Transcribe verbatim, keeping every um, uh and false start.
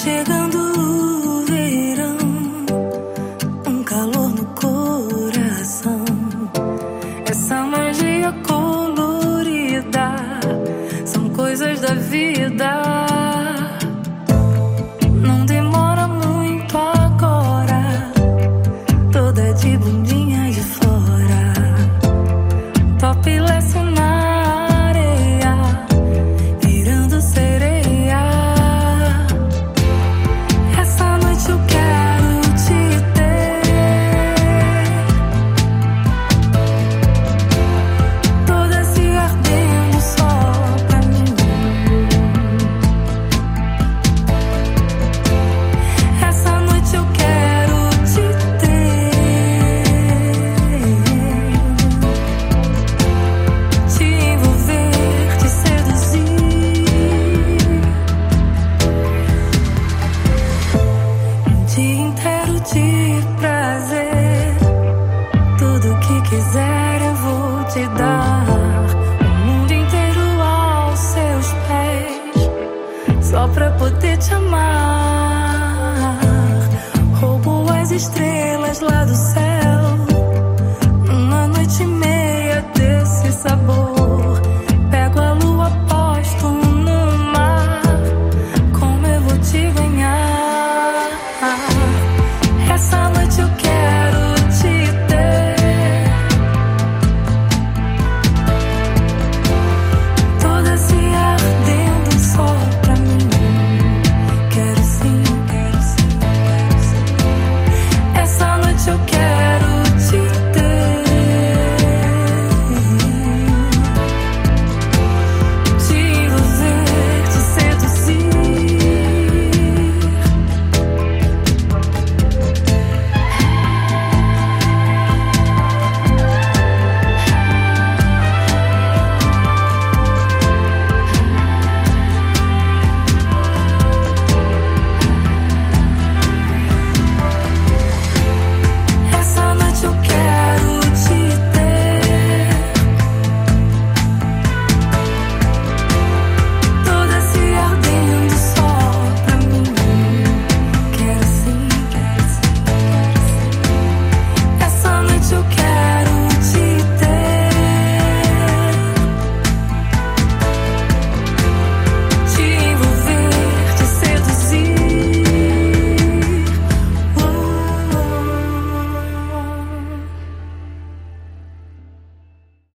chegando o verão, um calor no coração, essa magia colorida, são coisas da vida. Não demora muito agora, toda de bundinha de fora, topless na areia, virando sereia. Essa noite eu quero te ter, toda se ardendo só pra mim. Essa noite eu quero te ter, te envolver, te seduzir. Um dia inteiro de prazer, tudo que quiser eu vou te dar. O mundo inteiro aos seus pés, só pra poder te amar. Roubo as estrelas lá do céu, uma noite e meia desse sabor.